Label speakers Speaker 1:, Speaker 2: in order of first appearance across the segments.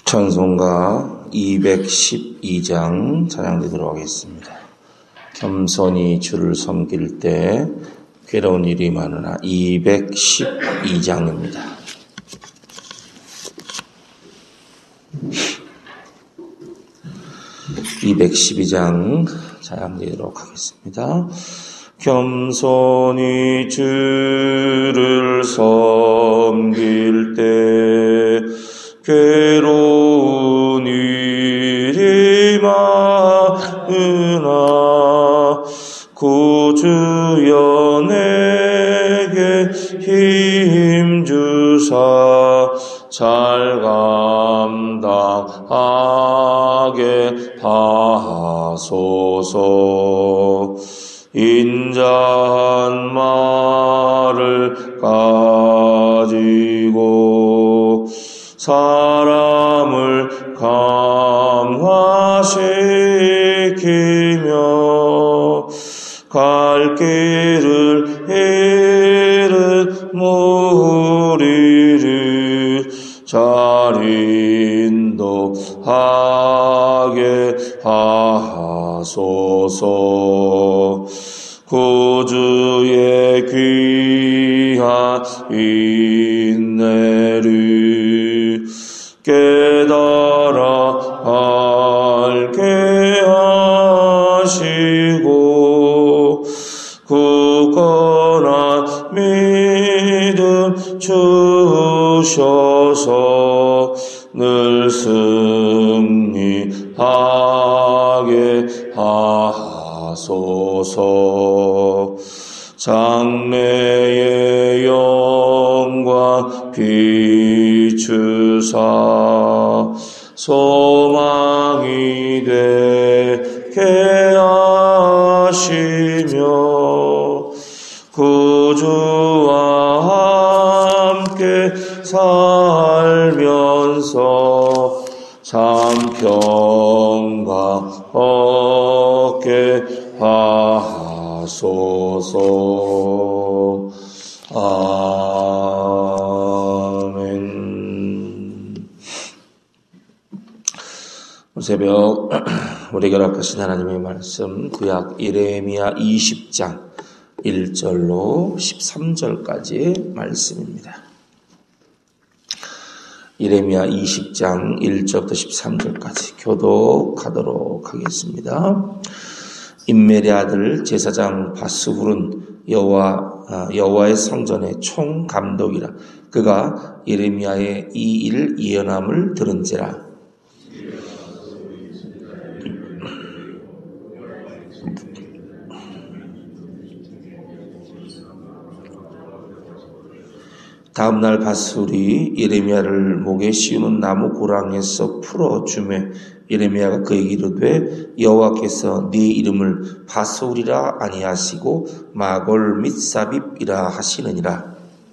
Speaker 1: 찬송가 212장 찬양드리도록 하겠습니다. 겸손히 주를 섬길 때 괴로운 일이 많으나 212장입니다. 찬양드리도록 하겠습니다. 겸손히 주를 섬길 때 괴로운 일이 많으나 구주여 내게 힘주사 잘 감당하게 하소서. 인자한 말을 가지고 사람을 감화시키며 갈 길을 잃은 무리를 잘 인도하게 하소서. 구주의 귀한 인내를 깨달아 알게 하시고 굳건한 믿음 주셔서 늘 승리하게 하소서. 장래의 영광 비추사 소망이 되게 하시며 구주와 함께 살면서 참 평강 얻게 하소서. 아멘. 새벽 우리 결합하신 하나님의 말씀 구약 예레미야 20장 1절로 13절까지 말씀입니다. 예레미야 20장 1절부터 13절까지 교독하도록 하겠습니다. 임멜의 아들 제사장 바스훌은 여호와의 성전의 총감독이라. 그가 예레미야의 이 일 예언함을 들은지라. 다음날 바스훌이 예레미야를 목에 씌우는 나무 고랑에서 풀어주매 예레미야가 그에게 이르되 여호와께서 네 이름을 바스훌이라 아니하시고 마골 및 사빕이라 하시느니라.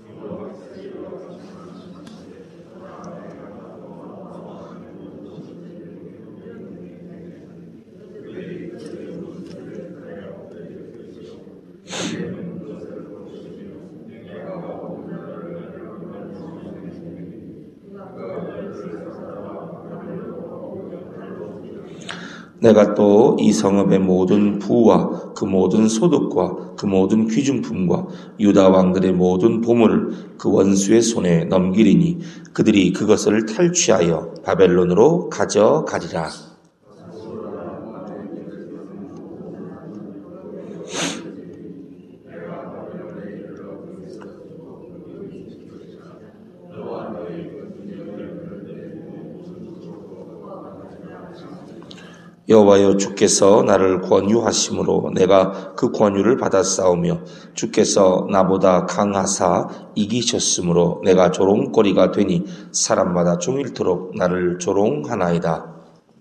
Speaker 1: 내가 또 이 성읍의 모든 부와 그 모든 소득과 그 모든 귀중품과 유다 왕들의 모든 보물을 그 원수의 손에 넘기리니 그들이 그것을 탈취하여 바벨론으로 가져가리라. 여호와여 주께서 나를 권유하심으로 내가 그 권유를 받았사오며 주께서 나보다 강하사 이기셨으므로 내가 조롱거리가 되니 사람마다 종일토록 나를 조롱하나이다.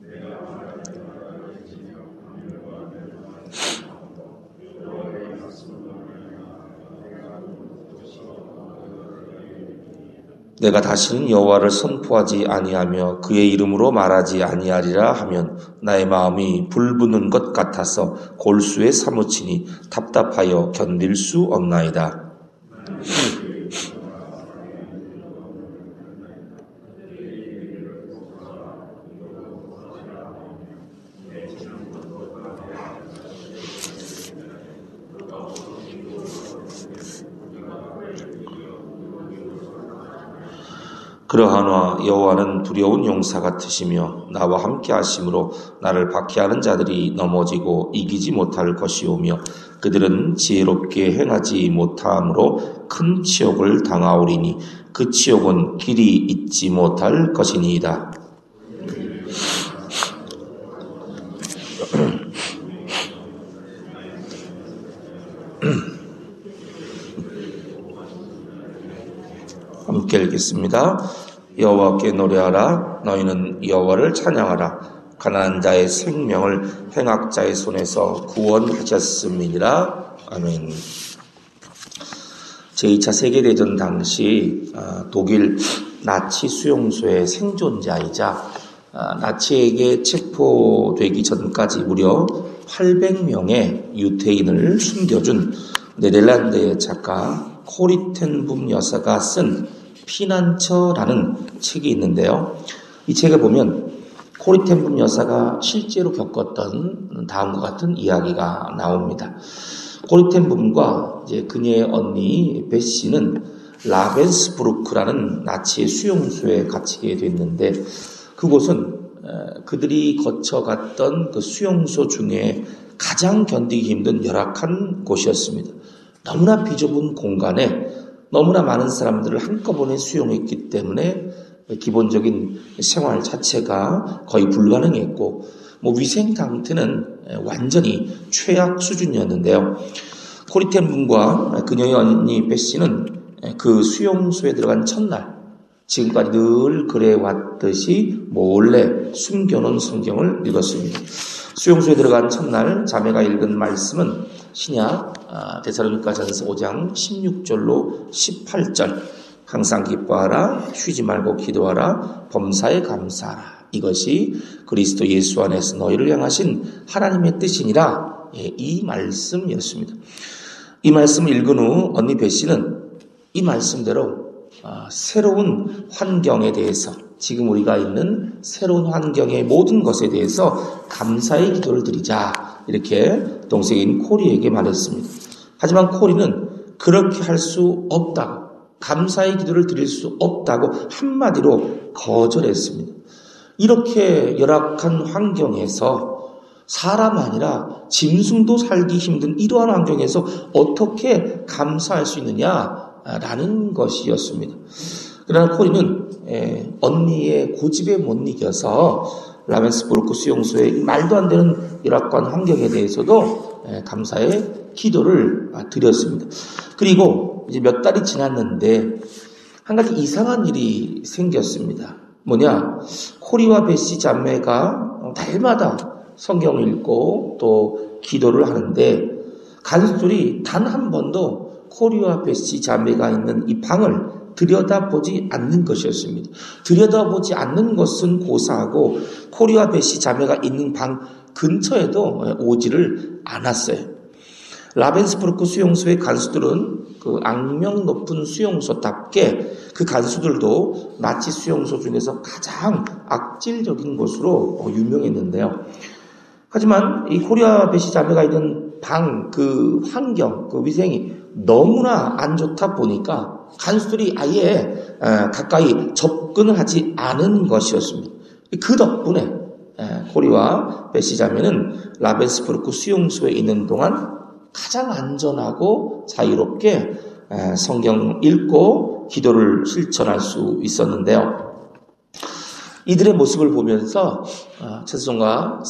Speaker 1: 내가 다시는 여호와를 선포하지 아니하며 그의 이름으로 말하지 아니하리라 하면 나의 마음이 불붙는 것 같아서 골수에 사무치니 답답하여 견딜 수 없나이다. 그러하나 여호와는 두려운 용사 같으시며 나와 함께 하심으로 나를 박해하는 자들이 넘어지고 이기지 못할 것이오며 그들은 지혜롭게 행하지 못함으로 큰 치욕을 당하오리니 그 치욕은 길이 잊지 못할 것이니이다. 함께 읽겠습니다. 여호와께 노래하라. 너희는 여호와를 찬양하라. 가난한 자의 생명을 행악자의 손에서 구원하셨음이니라. 아멘. 제2차 세계대전 당시 독일 나치 수용소의 생존자이자 나치에게 체포되기 전까지 무려 800명의 유태인을 숨겨준 네덜란드의 작가 코리텐붐 여사가 쓴 피난처라는 책이 있는데요. 이 책에 보면 코리텐붐 여사가 실제로 겪었던 다음과 같은 이야기가 나옵니다. 코리텐붐과 이제 그녀의 언니 베시는 라벤스부르크라는 나치의 수용소에 갇히게 됐는데 그곳은 그들이 거쳐갔던 그 수용소 중에 가장 견디기 힘든 열악한 곳이었습니다. 너무나 비좁은 공간에 너무나 많은 사람들을 한꺼번에 수용했기 때문에 기본적인 생활 자체가 거의 불가능했고 위생 상태는 완전히 최악 수준이었는데요. 코리텐분과 그녀의 언니 베시는 그 수용소에 들어간 첫날 지금까지 늘 그래왔듯이 몰래 숨겨놓은 성경을 읽었습니다. 수용소에 들어간 첫날 자매가 읽은 말씀은 신약 데살로니가전서 5장 16절로 18절 항상 기뻐하라 쉬지 말고 기도하라 범사에 감사하라 이것이 그리스도 예수 안에서 너희를 향하신 하나님의 뜻이니라. 이 말씀이었습니다. 이 말씀을 읽은 후 언니 베시는 이 말씀대로 새로운 환경에 대해서 지금 우리가 있는 새로운 환경의 모든 것에 대해서 감사의 기도를 드리자 이렇게 동생인 코리에게 말했습니다. 하지만 코리는 그렇게 할 수 없다고 감사의 기도를 드릴 수 없다고 한마디로 거절했습니다. 이렇게 열악한 환경에서 사람 아니라 짐승도 살기 힘든 이러한 환경에서 어떻게 감사할 수 있느냐라는 것이었습니다. 그러나 코리는 언니의 고집에 못 이겨서 라벤스부르크 수용소의 말도 안 되는 열악한 환경에 대해서도 감사의 기도를 드렸습니다. 그리고 이제 몇 달이 지났는데 한 가지 이상한 일이 생겼습니다. 뭐냐? 코리와 베시 자매가 날마다 성경을 읽고 또 기도를 하는데 간수들이 단 한 번도 코리와 베시 자매가 있는 이 방을 들여다보지 않는 것이었습니다. 들여다보지 않는 것은 고사하고 코리와 베시 자매가 있는 방 근처에도 오지를 않았어요. 라벤스부르크 수용소의 간수들은 그 악명 높은 수용소답게 그 간수들도 나치 수용소 중에서 가장 악질적인 곳으로 유명했는데요. 하지만 이 코리아 베시 자매가 있는 방 그 환경, 그 위생이 너무나 안 좋다 보니까 간수들이 아예 가까이 접근을 하지 않은 것이었습니다. 그 덕분에 코리와 베시 자매는 라벤스부르크 수용소에 있는 동안 가장 안전하고 자유롭게 성경 읽고 기도를 실천할 수 있었는데요. 이들의 모습을 보면서 찬송가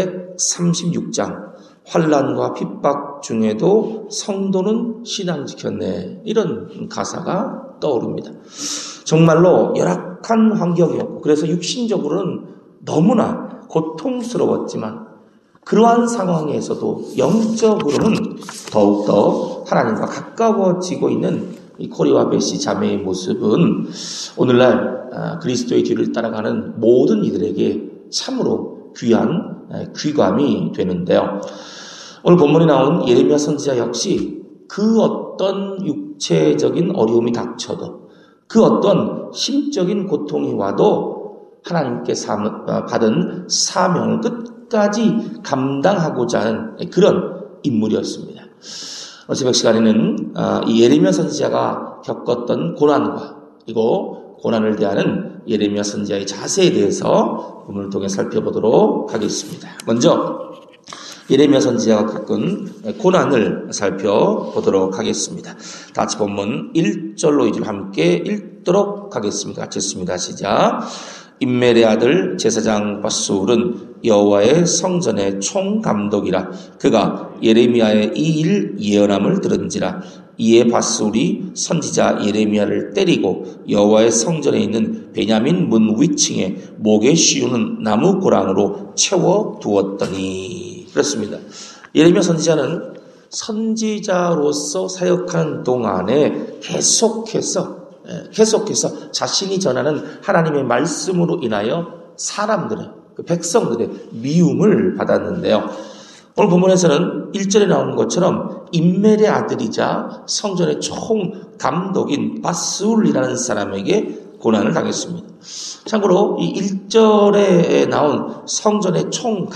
Speaker 1: 336장 환난과 핍박 중에도 성도는 신앙 지켰네 이런 가사가 떠오릅니다. 정말로 열악한 환경이었고 그래서 육신적으로는 너무나 고통스러웠지만 그러한 상황에서도 영적으로는 더욱더 하나님과 가까워지고 있는 이 코리와 베시 자매의 모습은 오늘날 그리스도의 뒤를 따라가는 모든 이들에게 참으로 귀한 귀감이 되는데요. 오늘 본문에 나온 예레미야 선지자 역시 그 어떤 육체적인 어려움이 닥쳐도 그 어떤 심적인 고통이 와도 하나님께 받은 사명을 끝까지 감당하고자 하는 그런 인물이었습니다. 새벽 시간에는 이 예레미야 선지자가 겪었던 고난과 그리고 고난을 대하는 예레미야 선지자의 자세에 대해서 본문을 통해 살펴보도록 하겠습니다. 먼저 예레미야 선지자가 겪은 고난을 살펴보도록 하겠습니다. 같이 본문 1절로 2절 함께 읽도록 하겠습니다. 같이 읽습니다. 시작. 임멜의 아들 제사장 바스울은 여호와의 성전의 총감독이라. 그가 예레미야의 이 일 예언함을 들은지라. 이에 바스울이 선지자 예레미야를 때리고 여호와의 성전에 있는 베냐민 문 위층에 목에 씌우는 나무 고랑으로 채워 두었더니. 그렇습니다. 예레미야 선지자는 선지자로서 사역하는 동안에 계속해서 자신이 전하는 하나님의 말씀으로 인하여 사람들의, 백성들의 미움을 받았는데요. 오늘 본문에서는 1절에 나오는 것처럼 임멜의 아들이자 성전의 총감독인 바스울이라는 사람에게 고난을 당했습니다. 참고로 이 1절에 나온 성전의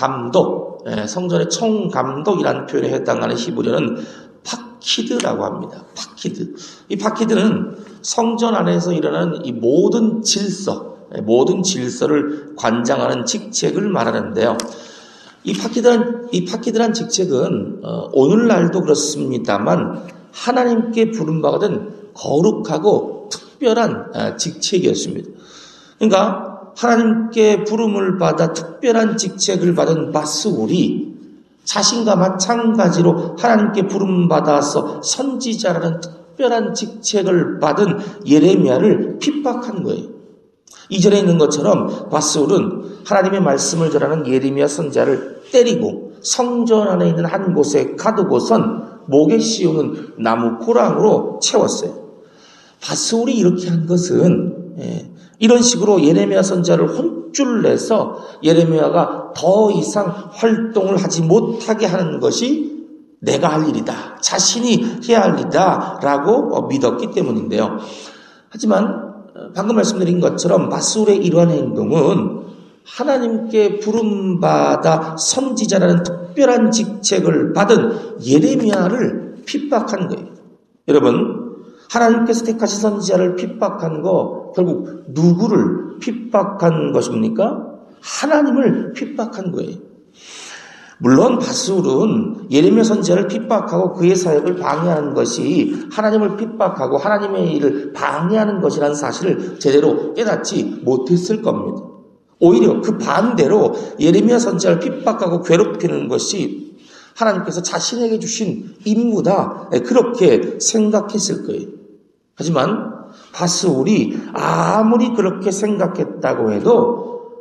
Speaker 1: 총감독이라는 표현에 해당하는 히브리어는 파키드라고 합니다. 파키드. 이 파키드는 성전 안에서 일어나는 이 모든 질서를 관장하는 직책을 말하는데요. 이 파키드란 직책은 오늘날도 그렇습니다만 하나님께 부름받은 거룩하고 특별한 직책이었습니다. 그러니까 하나님께 부름을 받아 특별한 직책을 받은 바스울이 자신과 마찬가지로 하나님께 부름받아서 선지자라는 특별한 직책을 받은 예레미야를 핍박한 거예요. 이전에 있는 것처럼 바스울은 하나님의 말씀을 전하는 예레미야 선지자를 때리고 성전 안에 있는 한 곳에 가두고선 목에 씌우는 나무 고랑으로 채웠어요. 바스울이 이렇게 한 것은 이런 식으로 예레미야 선지자를 혼쭐 내서 예레미야가 더 이상 활동을 하지 못하게 하는 것이 내가 할 일이다, 자신이 해야 할 일이다 라고 믿었기 때문인데요. 하지만 방금 말씀드린 것처럼 바스울의 이러한 행동은 하나님께 부름받아 선지자라는 특별한 직책을 받은 예레미야를 핍박한 거예요. 여러분, 하나님께서 택하신 선지자를 핍박한 거 결국 누구를 핍박한 것입니까? 하나님을 핍박한 거예요. 물론 바스울은 예레미야 선지자를 핍박하고 그의 사역을 방해하는 것이 하나님을 핍박하고 하나님의 일을 방해하는 것이라는 사실을 제대로 깨닫지 못했을 겁니다. 오히려 그 반대로 예레미야 선지자를 핍박하고 괴롭히는 것이 하나님께서 자신에게 주신 임무다, 그렇게 생각했을 거예요. 하지만 바스울이 아무리 그렇게 생각했다고 해도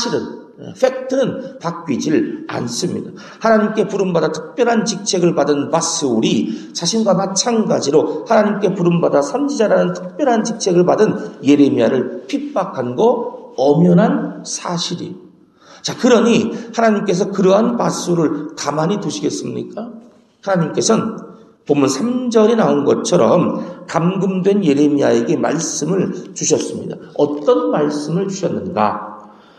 Speaker 1: 팩트는 바뀌질 않습니다. 하나님께 부름받아 특별한 직책을 받은 바스울이 자신과 마찬가지로 하나님께 부름받아 선지자라는 특별한 직책을 받은 예레미야를 핍박한 거 엄연한 사실이에요. 자, 그러니 하나님께서 그러한 바스울을 가만히 두시겠습니까? 하나님께서는 본문 3절에 나온 것처럼 감금된 예레미야에게 말씀을 주셨습니다. 어떤 말씀을 주셨는가?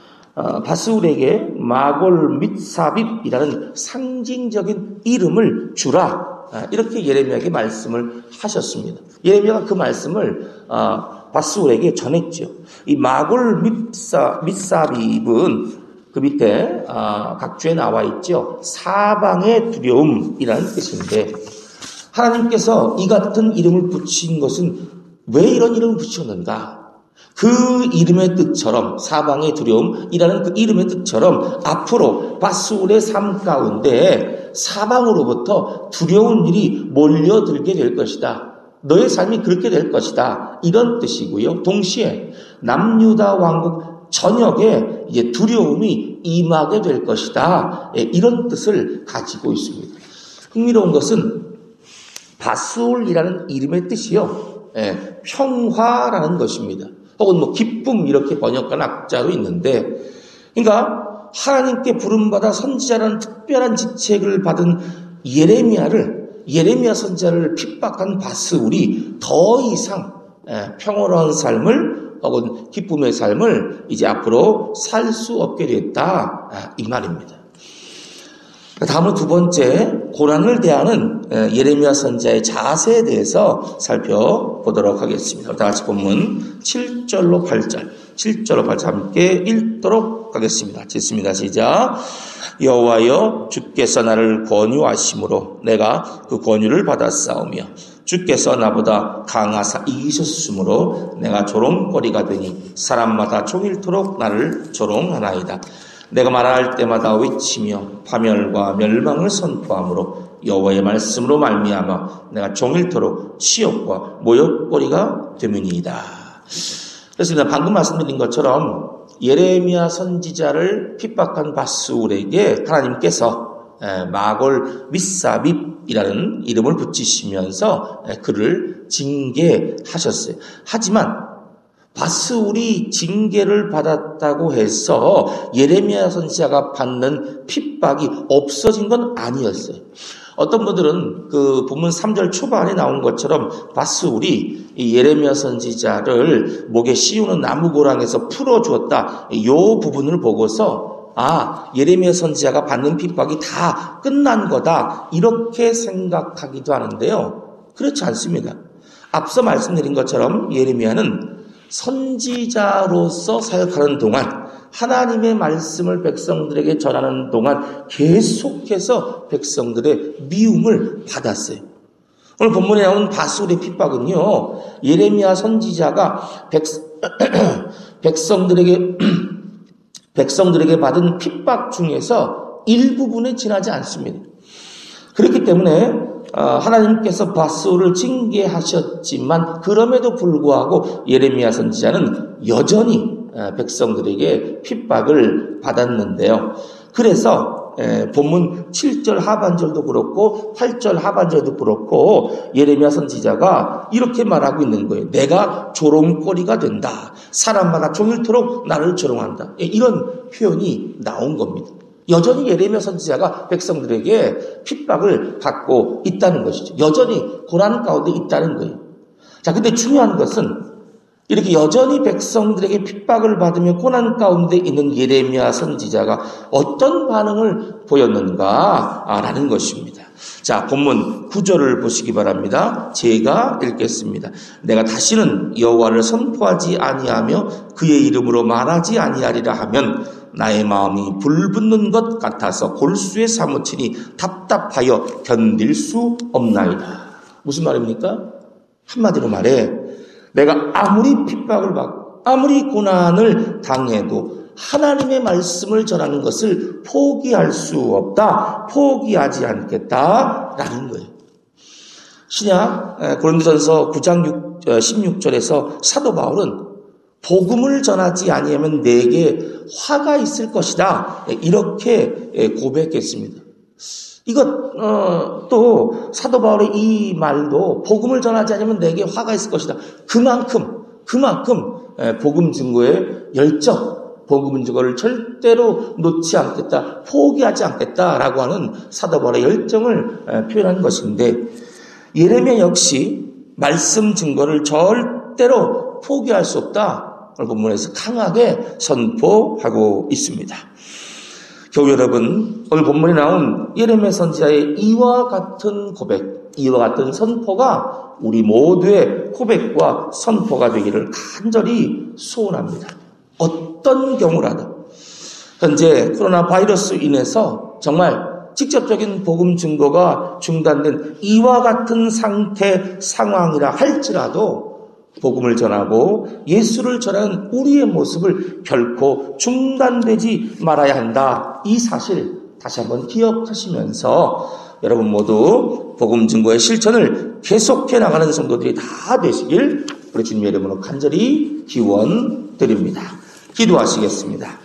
Speaker 1: 바스울에게 마골 밋사빕이라는 상징적인 이름을 주라, 이렇게 예레미야에게 말씀을 하셨습니다. 예레미야가 그 말씀을 바스울에게 전했죠. 이 마골 밋사빕은 그 밑에 각주에 나와 있죠. 사방의 두려움이라는 뜻인데, 하나님께서 이 같은 이름을 붙인 것은 왜 이런 이름을 붙였는가? 그 이름의 뜻처럼, 사방의 두려움이라는 그 이름의 뜻처럼 앞으로 바스울의 삶 가운데 사방으로부터 두려운 일이 몰려들게 될 것이다. 너의 삶이 그렇게 될 것이다, 이런 뜻이고요. 동시에 남유다 왕국 전역에 이제 두려움이 임하게 될 것이다, 이런 뜻을 가지고 있습니다. 흥미로운 것은 바스울이라는 이름의 뜻이요, 평화라는 것입니다. 혹은 기쁨, 이렇게 번역한 학자도 있는데, 그러니까 하나님께 부름받아 선지자라는 특별한 직책을 받은 예레미야 선지자를 핍박한 바스울이 더 이상 평화로운 삶을 혹은 기쁨의 삶을 이제 앞으로 살 수 없게 됐다, 이 말입니다. 다음은 두 번째, 고난을 대하는 예레미야 선지자의 자세에 대해서 살펴보도록 하겠습니다. 다 같이 본문 7절로 8절 함께 읽도록 하겠습니다. 읽습니다. 시작. 여호와여, 주께서 나를 권유하심으로 내가 그 권유를 받았사오며 주께서 나보다 강하사 이기셨으므로 내가 조롱거리가 되니 사람마다 종일토록 나를 조롱하나이다. 내가 말할 때마다 외치며 파멸과 멸망을 선포함으로 여호와의 말씀으로 말미암아 내가 종일토록 치욕과 모욕거리가 되므니이다. 그렇습니다. 방금 말씀드린 것처럼 예레미야 선지자를 핍박한 바스울에게 하나님께서 마골 미사밉이라는 이름을 붙이시면서 그를 징계하셨어요. 하지만 바스울이 징계를 받았다고 해서 예레미야 선지자가 받는 핍박이 없어진 건 아니었어요. 어떤 분들은 그 본문 3절 초반에 나온 것처럼 바스울이 예레미야 선지자를 목에 씌우는 나무고랑에서 풀어주었다. 이 부분을 보고서 예레미야 선지자가 받는 핍박이 다 끝난 거다. 이렇게 생각하기도 하는데요. 그렇지 않습니다. 앞서 말씀드린 것처럼 예레미야는 선지자로서 사역하는 동안 하나님의 말씀을 백성들에게 전하는 동안 계속해서 백성들의 미움을 받았어요. 오늘 본문에 나온 바스울의 핍박은요, 예레미야 선지자가 백성들에게 받은 핍박 중에서 일부분에 지나지 않습니다. 그렇기 때문에 하나님께서 바스울을 징계하셨지만 그럼에도 불구하고 예레미야 선지자는 여전히 백성들에게 핍박을 받았는데요. 그래서 본문 7절 하반절도 그렇고 8절 하반절도 그렇고 예레미야 선지자가 이렇게 말하고 있는 거예요. 내가 조롱거리가 된다. 사람마다 종일토록 나를 조롱한다. 이런 표현이 나온 겁니다. 여전히 예레미야 선지자가 백성들에게 핍박을 받고 있다는 것이죠. 여전히 고난 가운데 있다는 거예요. 자, 근데 중요한 것은 이렇게 여전히 백성들에게 핍박을 받으며 고난 가운데 있는 예레미야 선지자가 어떤 반응을 보였는가라는 것입니다. 자, 본문 9절을 보시기 바랍니다. 제가 읽겠습니다. 내가 다시는 여호와를 선포하지 아니하며 그의 이름으로 말하지 아니하리라 하면 나의 마음이 불붙는 것 같아서 골수에 사무치니 답답하여 견딜 수 없나이다. 무슨 말입니까? 한마디로 말해 내가 아무리 핍박을 받고 아무리 고난을 당해도 하나님의 말씀을 전하는 것을 포기할 수 없다. 포기하지 않겠다라는 거예요. 신약 고린도전서 9장 16절에서 사도 바울은 복음을 전하지 아니하면 내게 화가 있을 것이다. 이렇게 고백했습니다. 이것 또 사도 바울의 이 말도 복음을 전하지 않으면 내게 화가 있을 것이다. 그만큼 복음 증거의 열정, 복음 증거를 절대로 놓지 않겠다, 포기하지 않겠다라고 하는 사도 바울의 열정을 표현한 것인데 예레미야 역시 말씀 증거를 절대로 포기할 수 없다. 오늘 본문에서 강하게 선포하고 있습니다. 교우 여러분, 오늘 본문에 나온 예레미야 선지자의 이와 같은 고백, 이와 같은 선포가 우리 모두의 고백과 선포가 되기를 간절히 소원합니다. 어떤 경우라도 현재 코로나 바이러스로 인해서 정말 직접적인 복음 증거가 중단된 이와 같은 상황이라 할지라도 복음을 전하고 예수를 전하는 우리의 모습을 결코 중단되지 말아야 한다. 이 사실 다시 한번 기억하시면서 여러분 모두 복음 증거의 실천을 계속해 나가는 성도들이 다 되시길 우리 주님의 이름으로 간절히 기원드립니다. 기도하시겠습니다.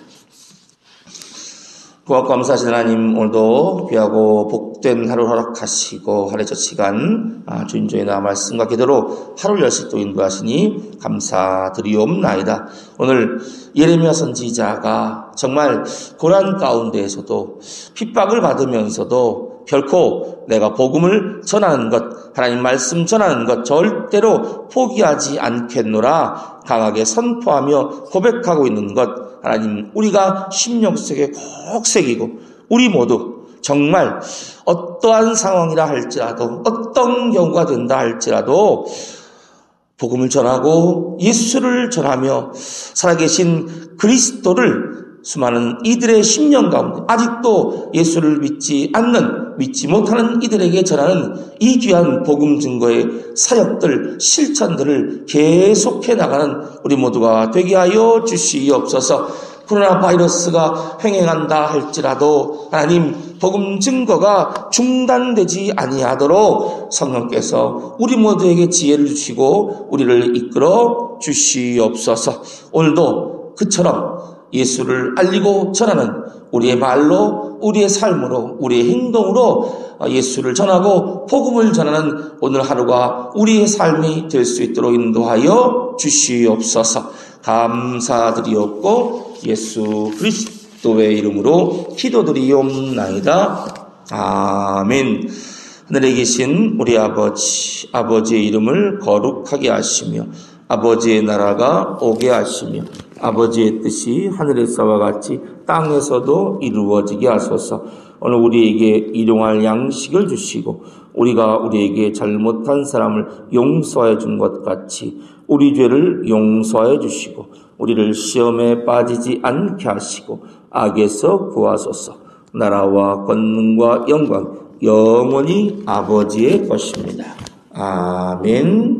Speaker 1: 고맙고 감사하신 하나님, 오늘도 귀하고 복된 하루 허락하시고 하루의 첫 시간 주님 저희 나 말씀과 기도로 하루를 열심히 또 인도하시니 감사드리옵나이다. 오늘 예레미야 선지자가 정말 고난 가운데에서도 핍박을 받으면서도 결코 내가 복음을 전하는 것, 하나님 말씀 전하는 것 절대로 포기하지 않겠노라 강하게 선포하며 고백하고 있는 것, 하나님 우리가 심령 속에 꼭 새기고 우리 모두 정말 어떠한 상황이라 할지라도 어떤 경우가 된다 할지라도 복음을 전하고 예수를 전하며 살아계신 그리스도를 수많은 이들의 심령 가운데 아직도 예수를 믿지 못하는 이들에게 전하는 이 귀한 복음 증거의 사역들, 실천들을 계속해 나가는 우리 모두가 되게 하여 주시옵소서. 코로나 바이러스가 횡행한다 할지라도 하나님 복음 증거가 중단되지 아니하도록 성령께서 우리 모두에게 지혜를 주시고 우리를 이끌어 주시옵소서. 오늘도 그처럼 예수를 알리고 전하는 우리의 말로, 우리의 삶으로, 우리의 행동으로 예수를 전하고 복음을 전하는 오늘 하루가 우리의 삶이 될 수 있도록 인도하여 주시옵소서. 감사드리옵고 예수 그리스도의 이름으로 기도드리옵나이다. 아멘. 하늘에 계신 우리 아버지의 이름을 거룩하게 하시며 아버지의 나라가 오게 하시며 아버지의 뜻이 하늘에서와 같이 땅에서도 이루어지게 하소서. 오늘 우리에게 일용할 양식을 주시고 우리가 우리에게 잘못한 사람을 용서해 준 것 같이 우리 죄를 용서해 주시고 우리를 시험에 빠지지 않게 하시고 악에서 구하소서. 나라와 권능과 영광 영원히 아버지의 것입니다. 아멘.